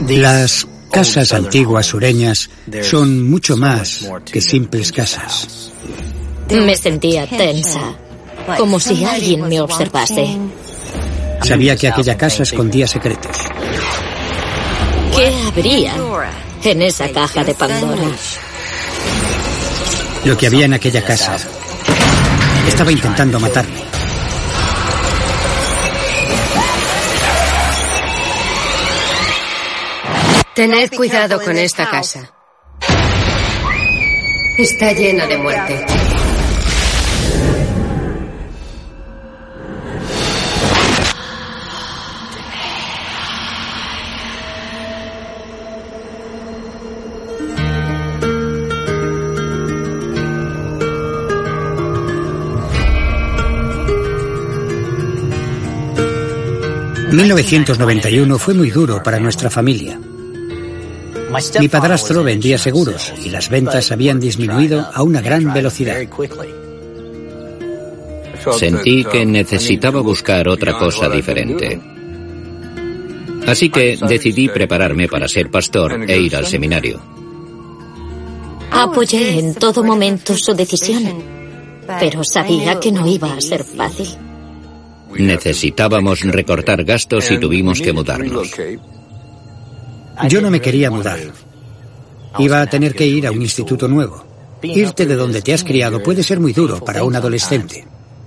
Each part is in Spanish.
Las casas antiguas sureñas son mucho más que simples casas. Me sentía tensa, como si alguien me observase. Sabía que aquella casa escondía secretos. ¿Qué habría en esa caja de Pandora? Lo que había en aquella casa estaba intentando matarme. Tened cuidado con esta casa. Está llena de muerte. En 1991 fue muy duro para nuestra familia. Mi padrastro vendía seguros y las ventas habían disminuido a una gran velocidad. Sentí que necesitaba buscar otra cosa diferente. Así que decidí prepararme para ser pastor e ir al seminario. Apoyé en todo momento su decisión, pero sabía que no iba a ser fácil. Necesitábamos recortar gastos y tuvimos que mudarnos. Yo no me quería mudar. Iba a tener que ir a un instituto nuevo. Irte de donde te has criado puede ser muy duro para un adolescente.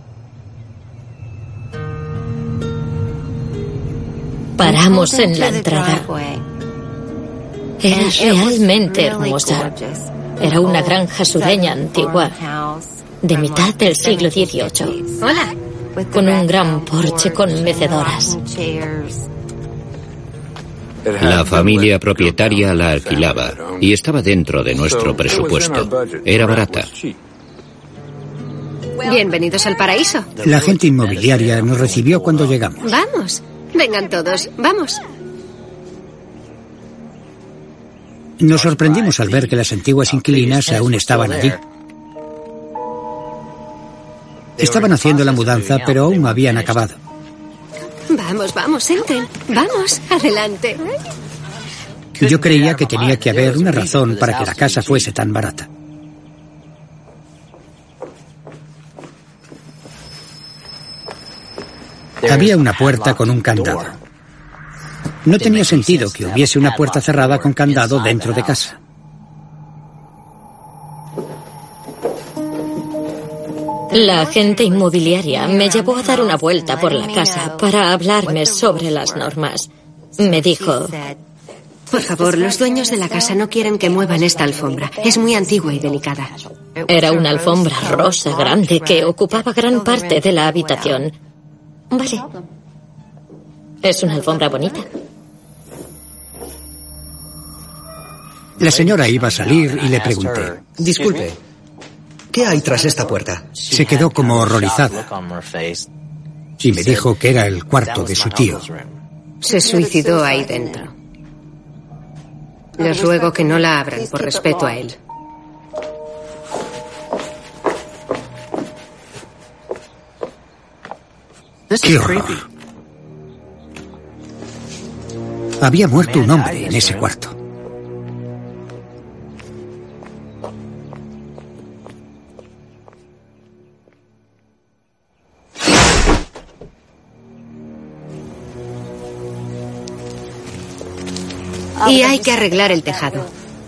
Paramos en la entrada. Era realmente hermosa. Era una granja sureña antigua, de mitad del siglo XVIII. Hola. Con un gran porche con mecedoras. La familia propietaria la alquilaba y estaba dentro de nuestro presupuesto. Era barata. Bienvenidos al paraíso. La agente inmobiliaria nos recibió cuando llegamos. Vamos, vengan todos, vamos. Nos sorprendimos al ver que las antiguas inquilinas aún estaban allí. Estaban haciendo la mudanza, pero aún no habían acabado. Vamos, vamos, entren. Vamos, adelante. Yo creía que tenía que haber una razón para que la casa fuese tan barata. Había una puerta con un candado. No tenía sentido que hubiese una puerta cerrada con candado dentro de casa. La agente inmobiliaria me llevó a dar una vuelta por la casa para hablarme sobre las normas. Me dijo: por favor, los dueños de la casa no quieren que muevan esta alfombra. Es muy antigua y delicada. Era una alfombra rosa grande que ocupaba gran parte de la habitación. Vale. Es una alfombra bonita. La señora iba a salir y le pregunté: disculpe, ¿qué hay tras esta puerta? Se quedó como horrorizada y me dijo que era el cuarto de su tío. Se suicidó ahí dentro. Les ruego que no la abran por respeto a él. ¡Qué horror! Había muerto un hombre en ese cuarto. Y hay que arreglar el tejado.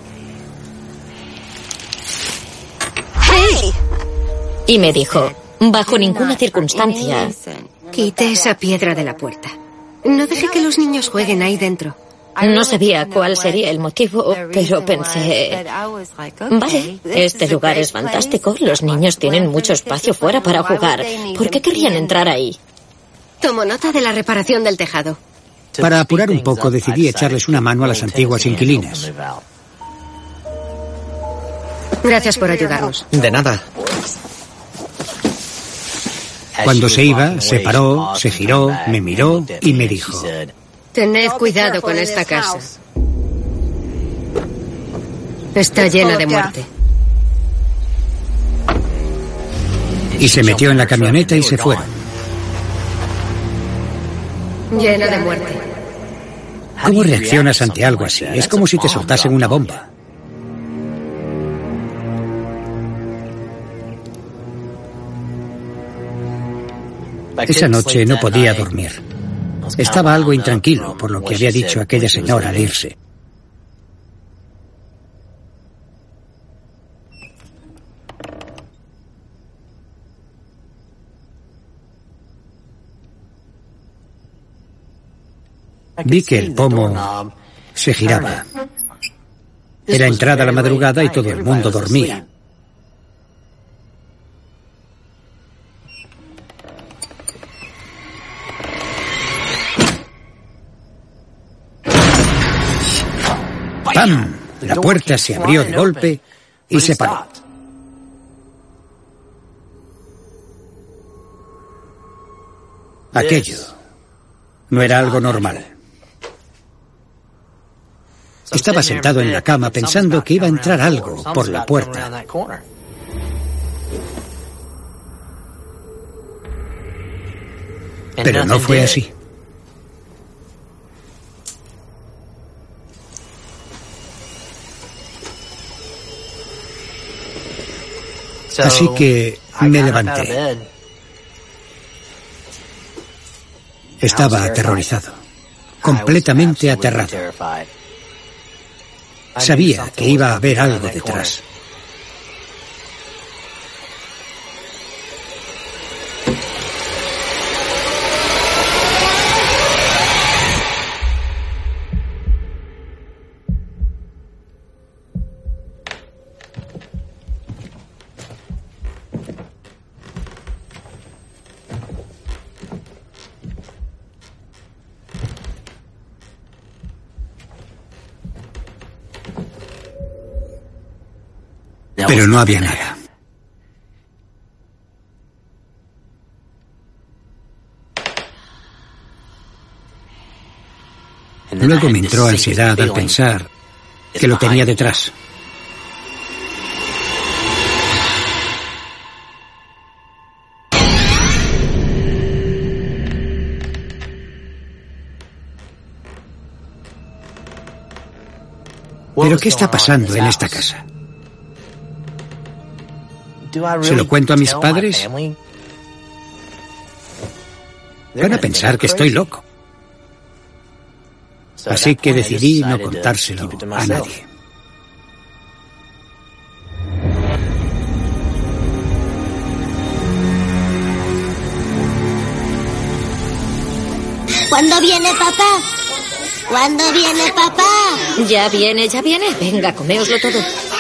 ¡Hey! Y me dijo: bajo ninguna circunstancia. Quite esa piedra de la puerta. No deje que los niños jueguen ahí dentro. No sabía cuál sería el motivo, pero pensé: vale, este lugar es fantástico. Los niños tienen mucho espacio fuera para jugar. ¿Por qué querrían entrar ahí? Tomo nota de la reparación del tejado. Para apurar un poco, decidí echarles una mano a las antiguas inquilinas. Gracias por ayudarnos. De nada. Cuando se iba, se paró, se giró, me miró y me dijo: tened cuidado con esta casa. Está llena de muerte. Y se metió en la camioneta y se fueron. Llena de muerte. ¿Cómo reaccionas ante algo así? Es como si te soltasen una bomba. Esa noche no podía dormir. Estaba algo intranquilo por lo que había dicho aquella señora al irse. Vi que el pomo se giraba. Era entrada la madrugada y todo el mundo dormía. ¡Pam! La puerta se abrió de golpe y se paró. Aquello no era algo normal. Estaba sentado en la cama pensando que iba a entrar algo por la puerta. Pero no fue así. Así que me levanté. Estaba aterrorizado, completamente aterrado. Sabía que iba a haber algo detrás. Pero no había nada. Luego me entró ansiedad al pensar que lo tenía detrás. ¿Pero qué está pasando en esta casa? ¿Se lo cuento a mis padres? Van a pensar que estoy loco. Así que decidí no contárselo a nadie. ¿Cuándo viene papá? ¿Cuándo viene papá? Ya viene, ya viene. Venga, coméoslo todo.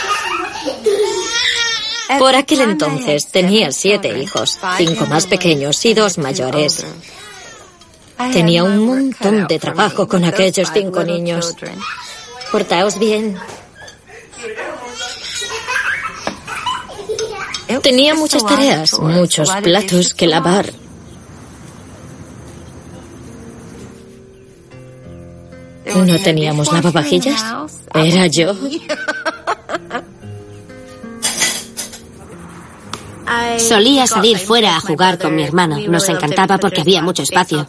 Por aquel entonces tenía 7 hijos, 5 más pequeños y 2 mayores. Tenía un montón de trabajo con aquellos 5 niños. Portaos bien. Tenía muchas tareas, muchos platos que lavar. ¿No teníamos lavavajillas? Era yo. Solía salir fuera a jugar con mi hermano. Nos encantaba porque había mucho espacio.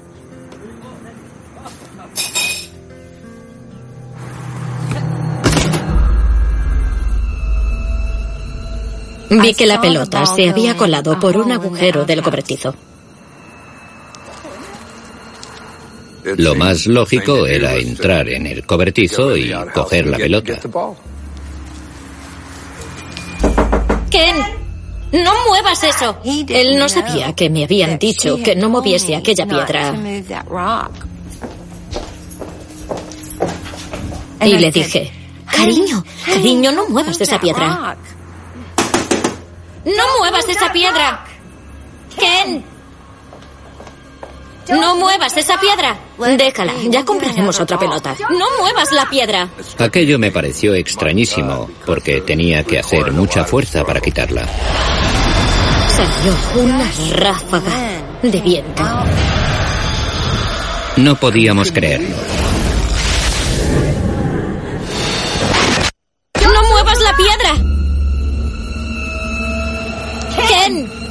Vi que la pelota se había colado por un agujero del cobertizo. Lo más lógico era entrar en el cobertizo y coger la pelota. ¡Ken! ¡No muevas eso! Él no sabía que me habían dicho que no moviese aquella piedra. Y le dije, cariño, no muevas esa piedra. ¡No muevas esa piedra! ¡Ken! ¡No muevas esa piedra! Déjala, ya compraremos otra pelota. ¡No muevas la piedra! Aquello me pareció extrañísimo, porque tenía que hacer mucha fuerza para quitarla. Salió una ráfaga de viento. No podíamos creerlo. ¡No muevas la piedra! ¡Ken!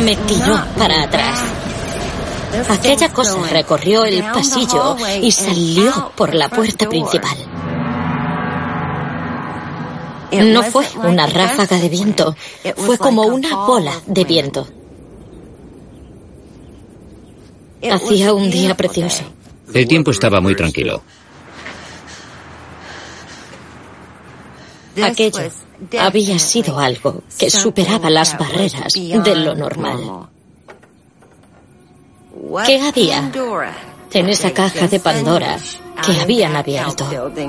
me tiró para atrás. Aquella cosa recorrió el pasillo y salió por la puerta principal. No fue una ráfaga de viento, fue como una bola de viento. Hacía un día precioso. El tiempo estaba muy tranquilo. Aquello había sido algo que superaba las barreras de lo normal. ¿Qué había en esa caja de Pandora que habían abierto?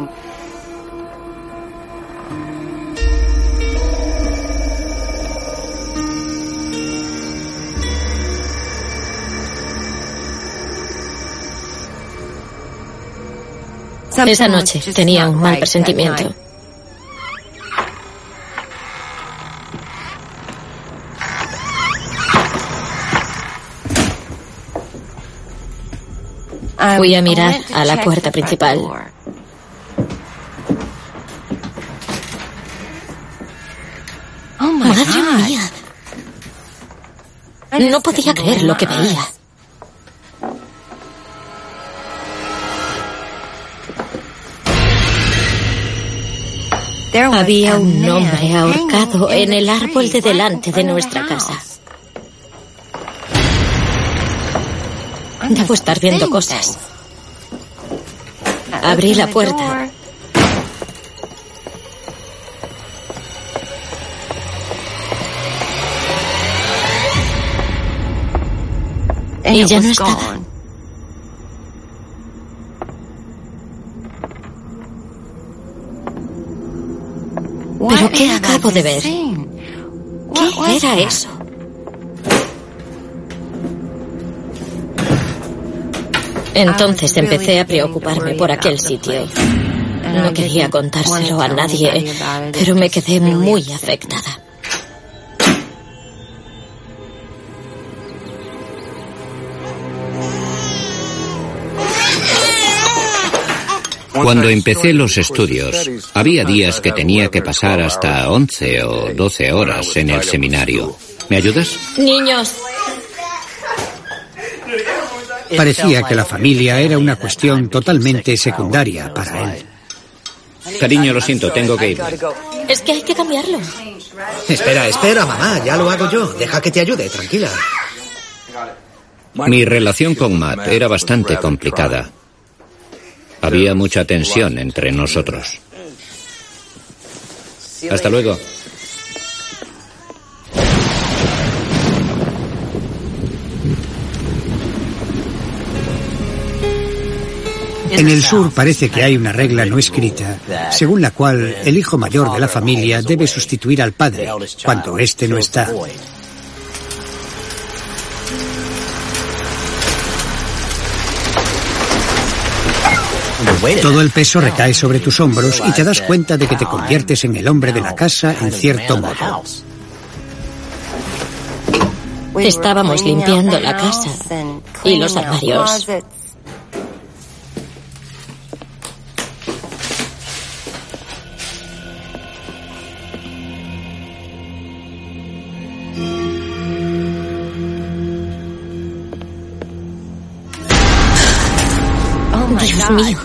Esa noche tenía un mal presentimiento. Fui a mirar a la puerta principal. ¡Madre mía! No podía creer lo que veía. Había un hombre ahorcado en el árbol de delante de nuestra casa. Debo estar viendo cosas. Abrí la puerta. Y ya no estaba. ¿Pero qué acabo de ver? ¿Qué era eso? Entonces empecé a preocuparme por aquel sitio. No quería contárselo a nadie, pero me quedé muy afectada. Cuando empecé los estudios, había días que tenía que pasar hasta 11 o 12 horas en el seminario. ¿Me ayudas? Niños. Parecía que la familia era una cuestión totalmente secundaria para él. Cariño, lo siento, tengo que irme. Es que hay que cambiarlo. Espera, mamá, ya lo hago yo. Deja que te ayude, tranquila. Mi relación con Matt era bastante complicada. Había mucha tensión entre nosotros. Hasta luego. En el sur parece que hay una regla no escrita, según la cual el hijo mayor de la familia debe sustituir al padre cuando éste no está. Todo el peso recae sobre tus hombros y te das cuenta de que te conviertes en el hombre de la casa en cierto modo. Estábamos limpiando la casa y los armarios. Dios mío.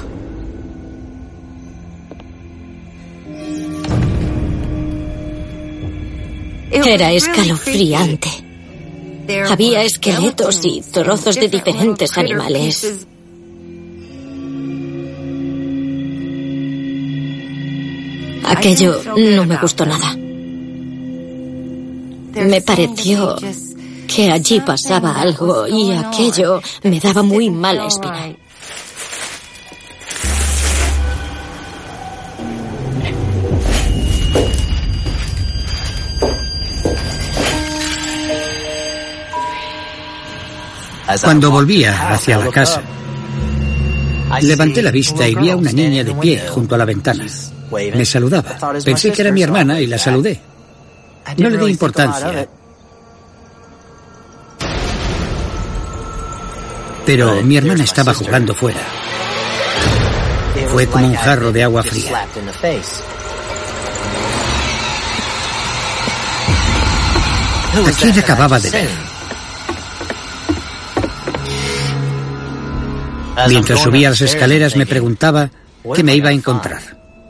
Era escalofriante. Había esqueletos y trozos de diferentes animales. Aquello no me gustó nada. Me pareció que allí pasaba algo y aquello me daba muy mala espina. Cuando volvía hacia la casa, levanté la vista y vi a una niña de pie junto a la ventana. Me saludaba. Pensé que era mi hermana y la saludé. No le di importancia. Pero mi hermana estaba jugando fuera. Fue como un jarro de agua fría. ¿A quién acababa de ver? Mientras subía las escaleras me preguntaba qué me iba a encontrar.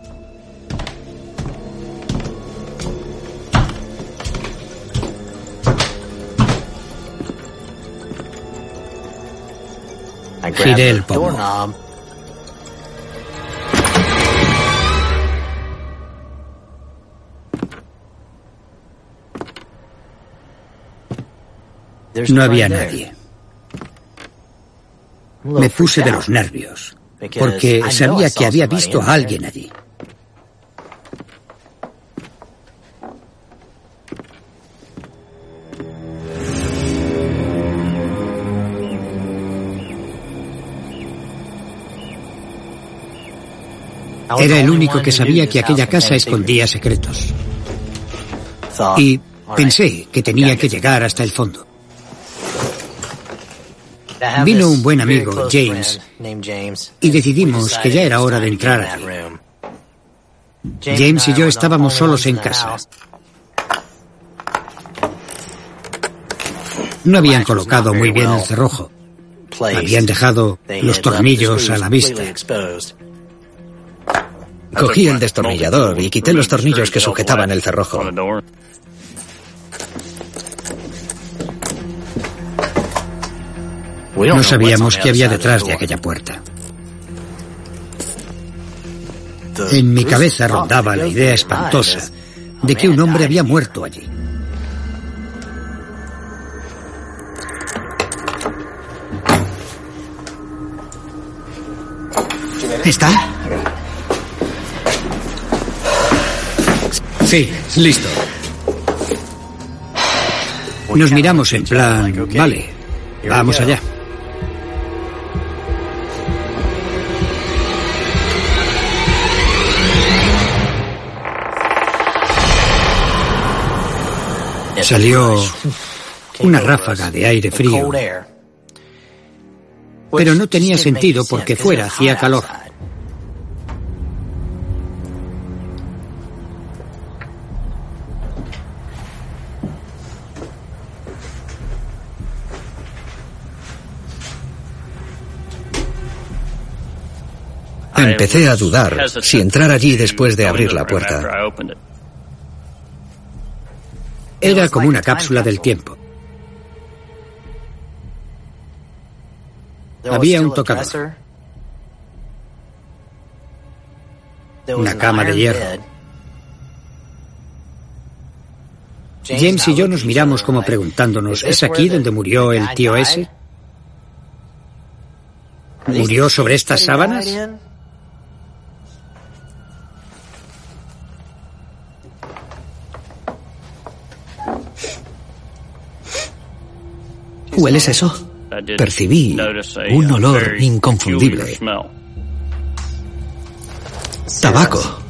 Giré el pomo. No había nadie. Me puse de los nervios, porque sabía que había visto a alguien allí. Era el único que sabía que aquella casa escondía secretos. Y pensé que tenía que llegar hasta el fondo. Vino un buen amigo, James, y decidimos que ya era hora de entrar allí. James y yo estábamos solos en casa. No habían colocado muy bien el cerrojo. Habían dejado los tornillos a la vista. Cogí el destornillador y quité los tornillos que sujetaban el cerrojo. No sabíamos qué había detrás de aquella puerta. En mi cabeza rondaba la idea espantosa de que un hombre había muerto allí. ¿Está? Sí, listo. Nos miramos en plan, vale, vamos allá. Salió una ráfaga de aire frío, pero no tenía sentido porque fuera hacía calor. Empecé a dudar si entrar allí después de abrir la puerta. Era como una cápsula del tiempo. Había un tocador, una cama de hierro. James y yo nos miramos como preguntándonos, ¿es aquí donde murió el tío ese? ¿Murió sobre estas sábanas? ¿Hueles eso? Percibí un olor inconfundible. Tabaco.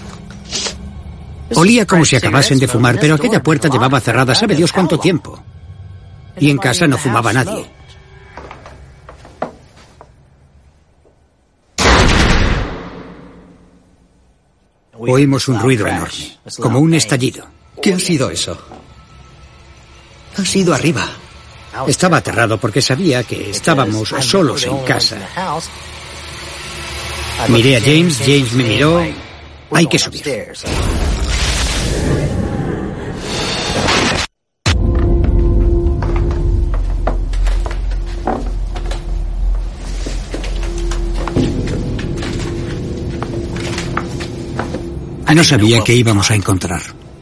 Olía como si acabasen de fumar, pero aquella puerta llevaba cerrada sabe Dios cuánto tiempo. Y en casa no fumaba nadie. Oímos un ruido enorme, como un estallido. ¿Qué ha sido eso? Ha sido arriba. Estaba aterrado porque sabía que estábamos solos en casa. Miré a James, James me miró. Hay que subir. No sabía qué íbamos a encontrar.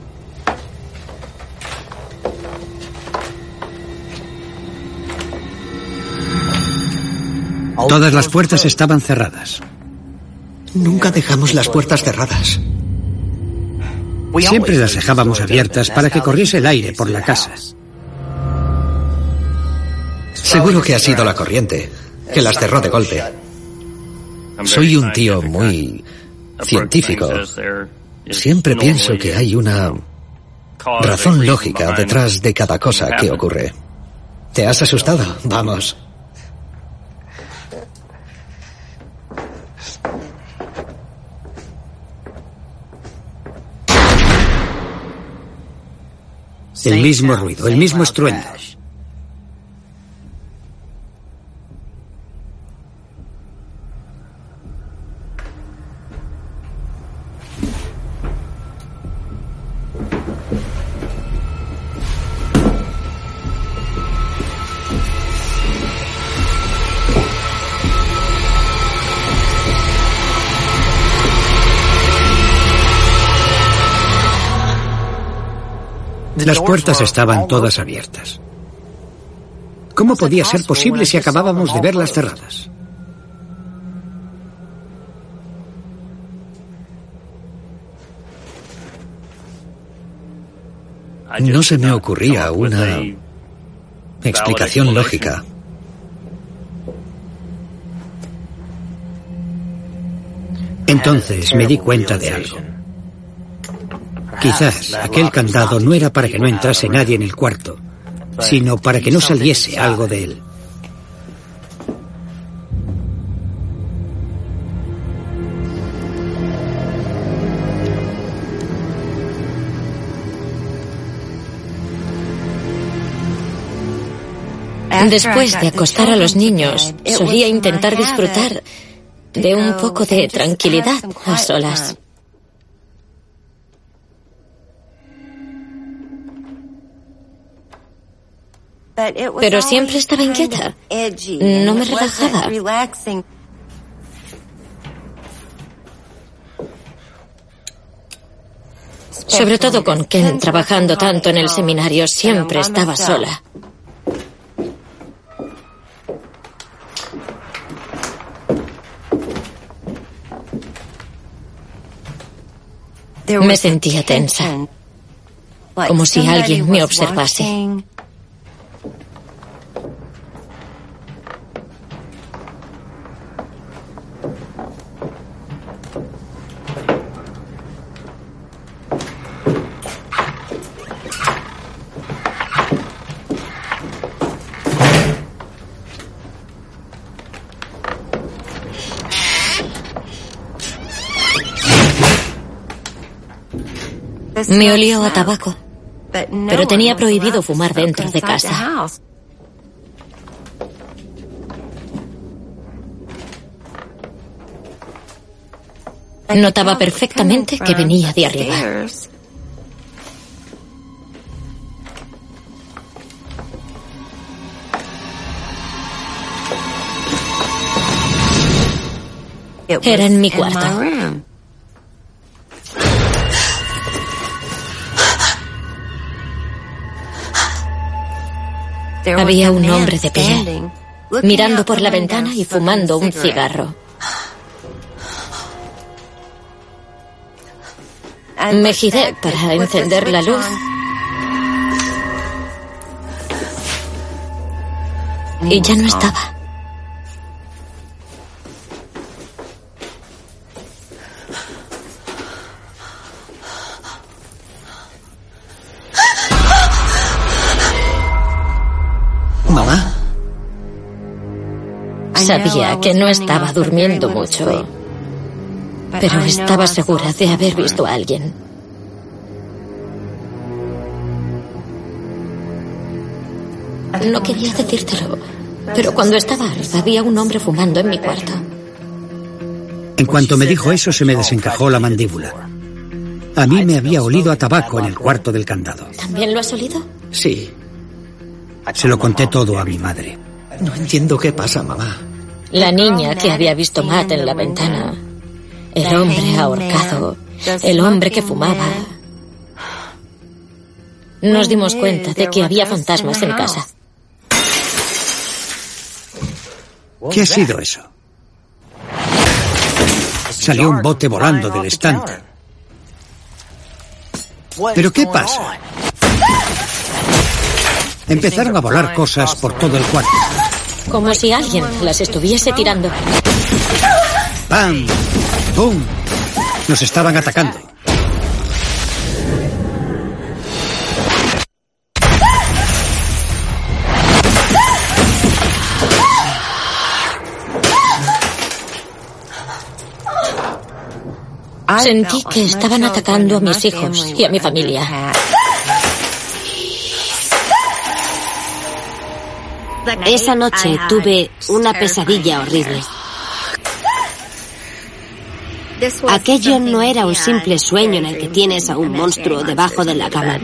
Todas las puertas estaban cerradas. Nunca dejamos las puertas cerradas. Siempre las dejábamos abiertas para que corriese el aire por la casa. Seguro que ha sido la corriente, que las cerró de golpe. Soy un tío muy científico. Siempre pienso que hay una razón lógica detrás de cada cosa que ocurre. ¿Te has asustado? Vamos. El mismo ruido, el mismo estruendo. Las puertas estaban todas abiertas. ¿Cómo podía ser posible si acabábamos de verlas cerradas? No se me ocurría una explicación lógica. Entonces me di cuenta de algo. Quizás aquel candado no era para que no entrase nadie en el cuarto, sino para que no saliese algo de él. Después de acostar a los niños, solía intentar disfrutar de un poco de tranquilidad a solas. Pero siempre estaba inquieta. No me relajaba. Sobre todo con Ken trabajando tanto en el seminario, siempre estaba sola. Me sentía tensa, como si alguien me observase. Me olió a tabaco, pero tenía prohibido fumar dentro de casa. Notaba perfectamente que venía de arriba. Era en mi cuarto. Había un hombre de pie, mirando por la ventana y fumando un cigarro. Me giré para encender la luz y ya no estaba. ¿Mamá? Sabía que no estaba durmiendo mucho, pero estaba segura de haber visto a alguien. No quería decírtelo, pero cuando estaba arriba había un hombre fumando en mi cuarto. En cuanto me dijo eso, se me desencajó la mandíbula. A mí me había olido a tabaco en el cuarto del candado. ¿También lo has olido? Sí. Se lo conté todo a mi madre. No entiendo qué pasa, mamá. La niña que había visto Matt en la ventana, el hombre ahorcado, el hombre que fumaba. Nos dimos cuenta de que había fantasmas en casa. ¿Qué ha sido eso? Salió un bote volando del estante. ¿Pero qué pasa? Empezaron a volar cosas por todo el cuarto. Como si alguien las estuviese tirando. ¡Pam! ¡Pum! Nos estaban atacando. Sentí que estaban atacando a mis hijos y a mi familia. Esa noche tuve una pesadilla horrible. Aquello no era un simple sueño en el que tienes a un monstruo debajo de la cama.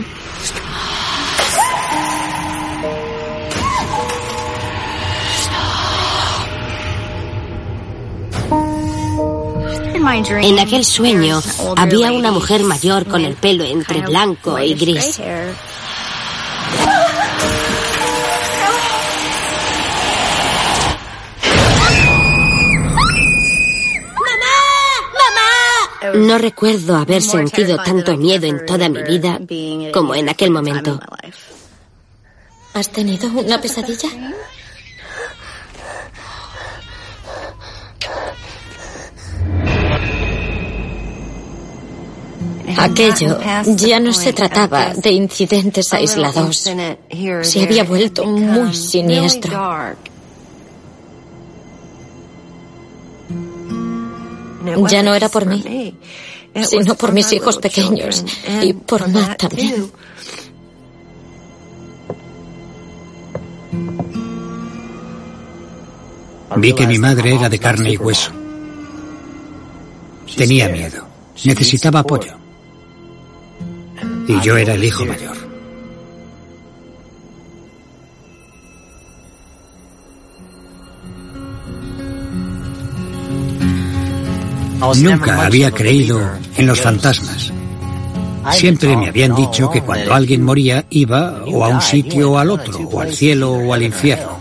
En aquel sueño había una mujer mayor con el pelo entre blanco y gris. No recuerdo haber sentido tanto miedo en toda mi vida como en aquel momento. ¿Has tenido una pesadilla? Aquello ya no se trataba de incidentes aislados. Se había vuelto muy siniestro. Ya no era por mí, sino por mis hijos pequeños y por Matt también. Vi que mi madre era de carne y hueso. Tenía miedo. Necesitaba apoyo. Y yo era el hijo mayor. Nunca había creído en los fantasmas. Siempre me habían dicho que cuando alguien moría iba o a un sitio o al otro, o al cielo o al infierno.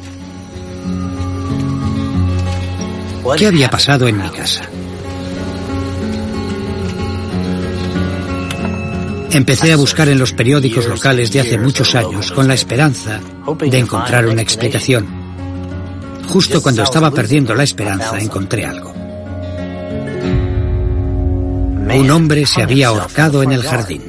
¿Qué había pasado en mi casa? Empecé a buscar en los periódicos locales de hace muchos años con la esperanza de encontrar una explicación. Justo cuando estaba perdiendo la esperanza encontré algo. Un hombre se había ahorcado en el jardín.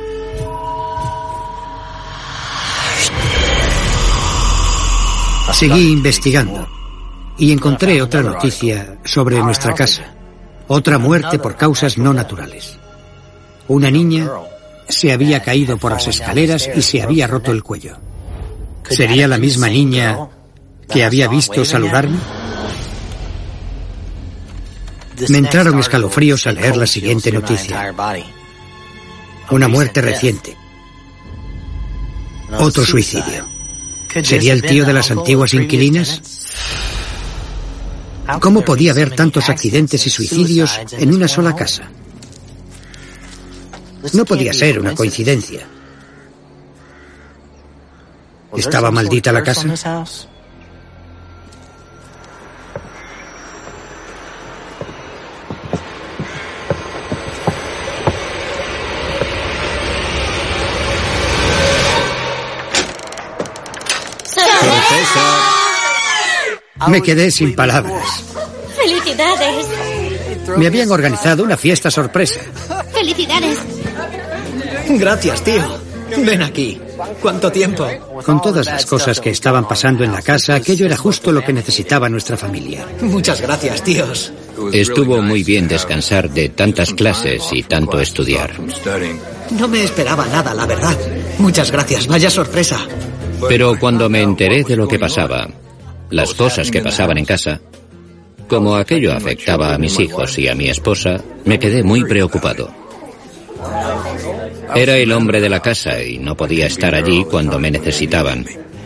Seguí investigando y encontré otra noticia sobre nuestra casa. Otra muerte por causas no naturales. Una niña se había caído por las escaleras y se había roto el cuello. ¿Sería la misma niña que había visto saludarme? Me entraron escalofríos al leer la siguiente noticia. Una muerte reciente. Otro suicidio. ¿Sería el tío de las antiguas inquilinas? ¿Cómo podía haber tantos accidentes y suicidios en una sola casa? No podía ser una coincidencia. ¿Estaba maldita la casa? Me quedé sin palabras. ¡Felicidades! Me habían organizado una fiesta sorpresa. ¡Felicidades! Gracias, tío. Ven aquí. ¿Cuánto tiempo? Con todas las cosas que estaban pasando en la casa, aquello era justo lo que necesitaba nuestra familia. Muchas gracias, tíos. Estuvo muy bien descansar de tantas clases y tanto estudiar. No me esperaba nada, la verdad. Muchas gracias, vaya sorpresa. Pero cuando me enteré de lo que pasaba, las cosas que pasaban en casa, como aquello afectaba a mis hijos y a mi esposa, me quedé muy preocupado. Era el hombre de la casa y no podía estar allí cuando me necesitaban.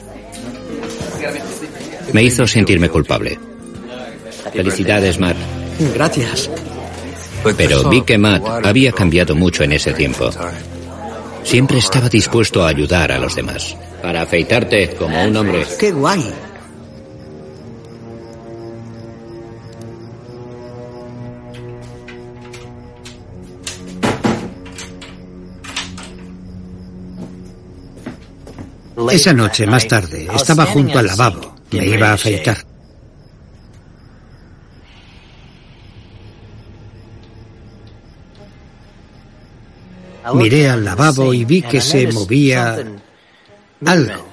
Me hizo sentirme culpable. Felicidades, Matt. Gracias. Pero vi que Matt había cambiado mucho en ese tiempo. Siempre estaba dispuesto a ayudar a los demás. Para afeitarte como un hombre. ¡Qué guay! Esa noche, más tarde, estaba junto al lavabo. Me iba a afeitar. Miré al lavabo y vi que se movía algo.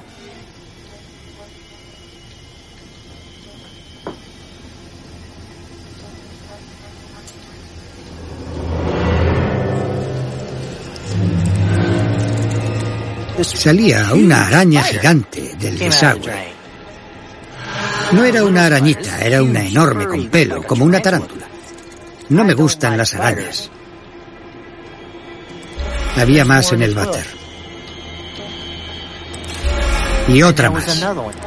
Salía una araña gigante del desagüe. No era una arañita, era una enorme con pelo, como una tarántula. No me gustan las arañas. Había más en el váter. Y otra más.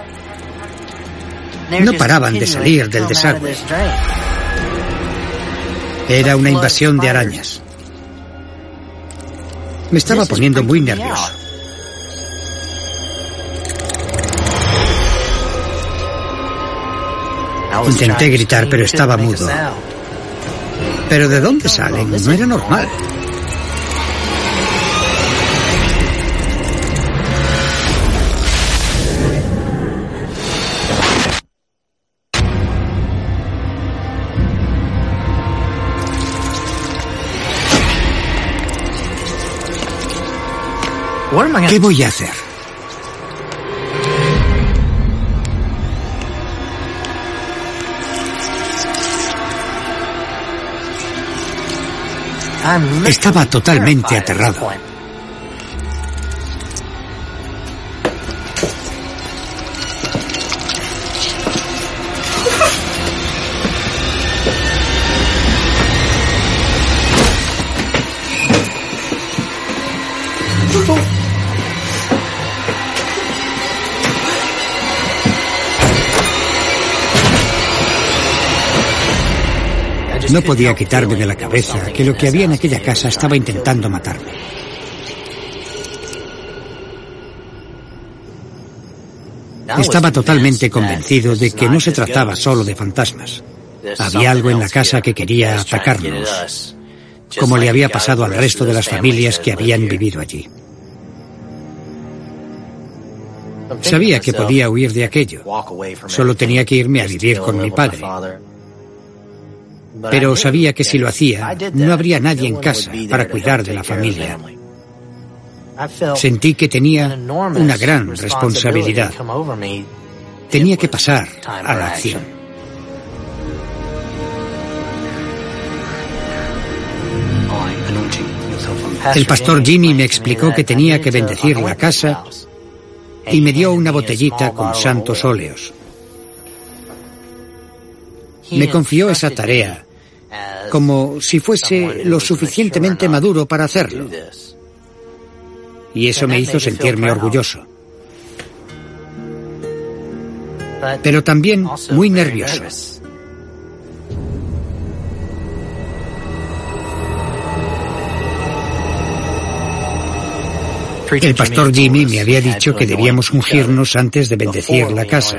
No paraban de salir del desagüe. Era una invasión de arañas. Me estaba poniendo muy nervioso. Intenté gritar, pero estaba mudo. ¿Pero de dónde salen? No era normal. ¿Qué voy a hacer? Estaba totalmente aterrado. No podía quitarme de la cabeza que lo que había en aquella casa estaba intentando matarme. Estaba totalmente convencido de que no se trataba solo de fantasmas. Había algo en la casa que quería atacarnos, como le había pasado al resto de las familias que habían vivido allí. Sabía que podía huir de aquello. Solo tenía que irme a vivir con mi padre. Pero sabía que si lo hacía, no habría nadie en casa para cuidar de la familia. Sentí que tenía una gran responsabilidad. Tenía que pasar a la acción. El pastor Jimmy me explicó que tenía que bendecir la casa y me dio una botellita con santos óleos. Me confió esa tarea como si fuese lo suficientemente maduro para hacerlo. Y eso me hizo sentirme orgulloso. Pero también muy nervioso. El pastor Jimmy me había dicho que debíamos ungirnos antes de bendecir la casa.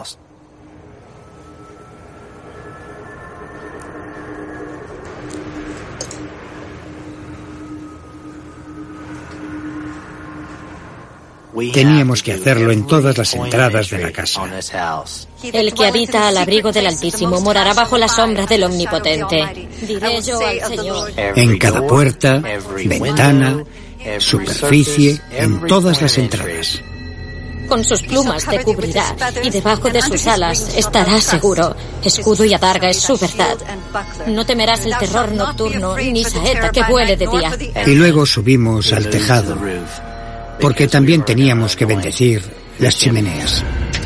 Teníamos que hacerlo en todas las entradas de la casa. El que habita al abrigo del Altísimo morará bajo la sombra del Omnipotente. Diré yo al Señor. En cada puerta, ventana, superficie, en todas las entradas. Con sus plumas te cubrirá, y debajo de sus alas estarás seguro. Escudo y adarga es su verdad. No temerás el terror nocturno, ni saeta que vuele de día. Y luego subimos al tejado, porque también teníamos que bendecir las chimeneas.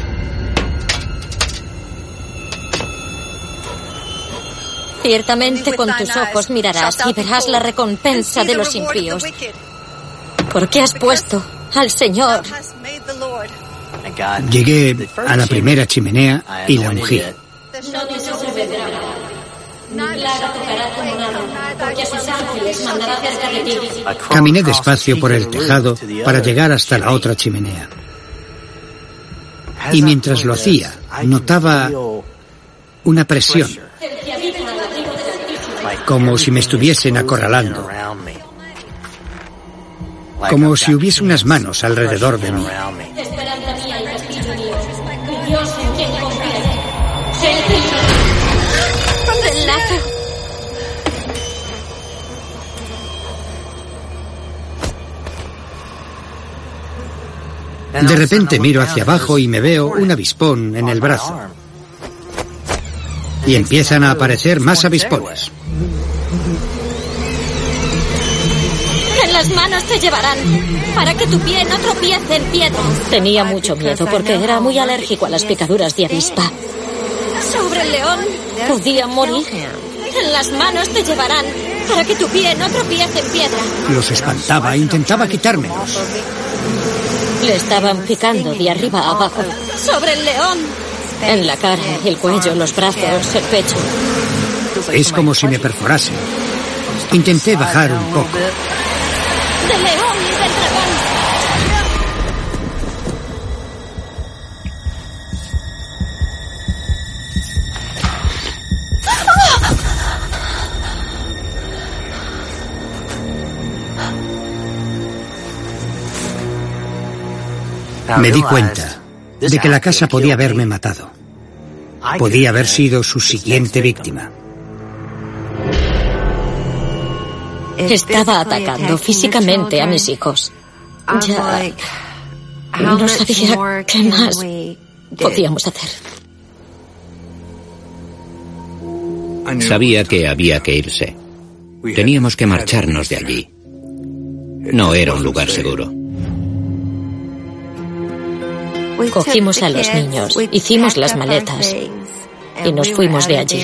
Ciertamente con tus ojos mirarás y verás la recompensa de los impíos. Porque has puesto al Señor. Llegué a la primera chimenea y la ungí. No te sobrevendrá. Ni plaga tocará tu morada, porque a sus ángeles mandará cerca de ti. Caminé despacio por el tejado para llegar hasta la otra chimenea. Y mientras lo hacía, notaba una presión, como si me estuviesen acorralando, como si hubiese unas manos alrededor de mí. Esperanza mía y castillo mío, Dios en quien confiaré. ¡Relato! De repente miro hacia abajo y me veo un avispón en el brazo. Y empiezan a aparecer más avispones. En las manos te llevarán, para que tu pie no tropiece en piedra. Tenía mucho miedo porque era muy alérgico a las picaduras de avispa. Sobre el león podía morir. En las manos te llevarán, para que tu pie no tropiece en piedra. Los espantaba, intentaba quitármelos. Le estaban picando de arriba a abajo. Sobre el león. En la cara, el cuello, los brazos, el pecho. Es como si me perforasen. Intenté bajar un poco. ¡Del león y del dragón! Me di cuenta de que la casa podía haberme matado. Podía haber sido su siguiente víctima. Estaba atacando físicamente a mis hijos. Ya no sabía qué más podíamos hacer. Sabía que había que irse. Teníamos que marcharnos de allí. No era un lugar seguro. Cogimos a los niños, hicimos las maletas y nos fuimos de allí.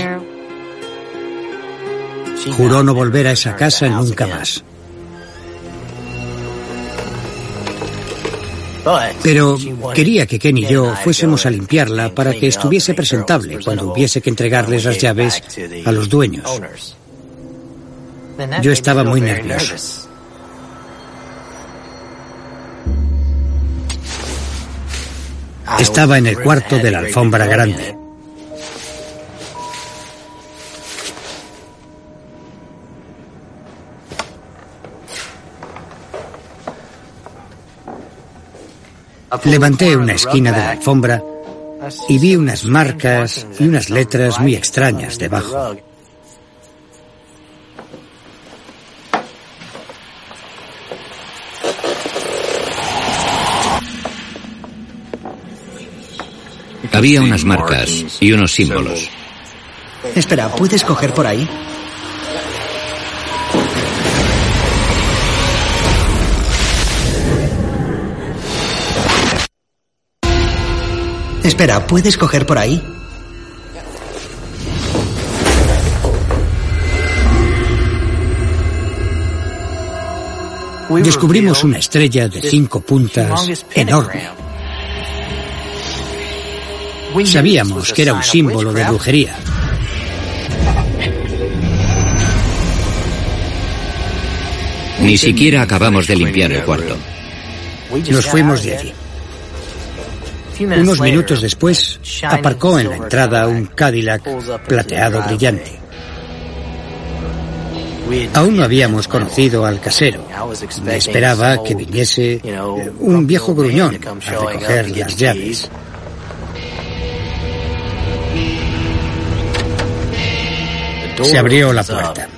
Juró no volver a esa casa nunca más. Pero quería que Ken y yo fuésemos a limpiarla para que estuviese presentable cuando hubiese que entregarles las llaves a los dueños. Yo estaba muy nervioso. Estaba en el cuarto de la alfombra grande. Levanté una esquina de la alfombra y vi unas marcas y unas letras muy extrañas debajo. Había unas marcas y unos símbolos. Espera, ¿puedes coger por ahí? Espera, ¿puedes coger por ahí? Descubrimos una estrella de 5 puntas enorme. Sabíamos que era un símbolo de brujería. Ni siquiera acabamos de limpiar el cuarto. Nos fuimos de allí. Unos minutos después, aparcó en la entrada un Cadillac plateado brillante. Aún no habíamos conocido al casero. Me esperaba que viniese un viejo gruñón a recoger las llaves. Se abrió la puerta.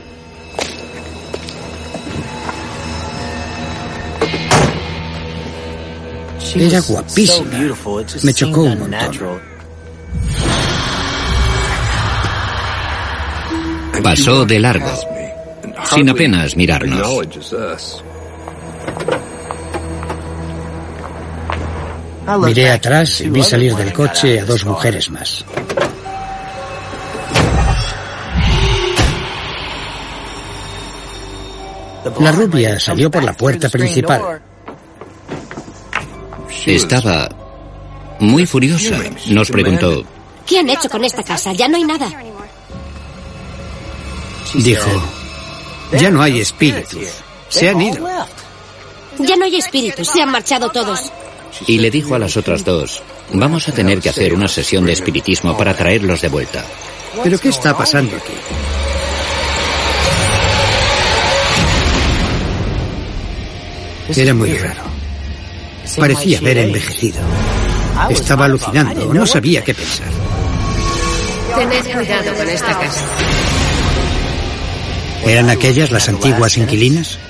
Era guapísima. Me chocó un montón. Pasó de largo, sin apenas mirarnos. Miré atrás y vi salir del coche a 2 mujeres más. La rubia salió por la puerta principal. Estaba muy furiosa. Nos preguntó: ¿Qué han hecho con esta casa? Ya no hay nada. Dijo: ya no hay espíritus. Se han ido. Ya no hay espíritus. Se han marchado todos. Y le dijo a las otras 2: vamos a tener que hacer una sesión de espiritismo para traerlos de vuelta. ¿Pero qué está pasando aquí? Era muy raro. Parecía haber envejecido. Estaba alucinando, no sabía qué pensar. Tened cuidado con esta casa. ¿Eran aquellas las antiguas inquilinas?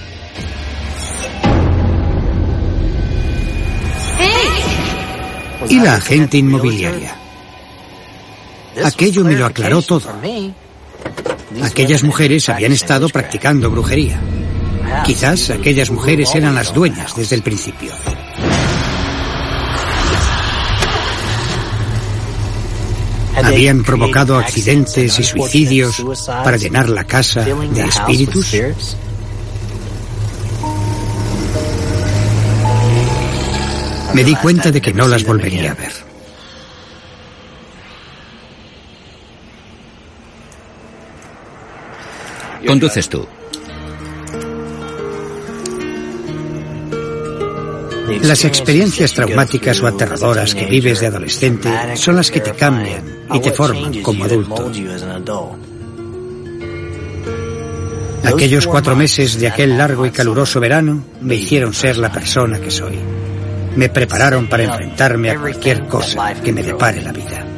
¿Y la agente inmobiliaria? Aquello me lo aclaró todo. Aquellas mujeres habían estado practicando brujería. Quizás aquellas mujeres eran las dueñas desde el principio. ¿Habían provocado accidentes y suicidios para llenar la casa de espíritus? Me di cuenta de que no las volvería a ver. Conduces tú. Las experiencias traumáticas o aterradoras que vives de adolescente son las que te cambian y te forman como adulto. Aquellos 4 meses de aquel largo y caluroso verano me hicieron ser la persona que soy. Me prepararon para enfrentarme a cualquier cosa que me depare la vida.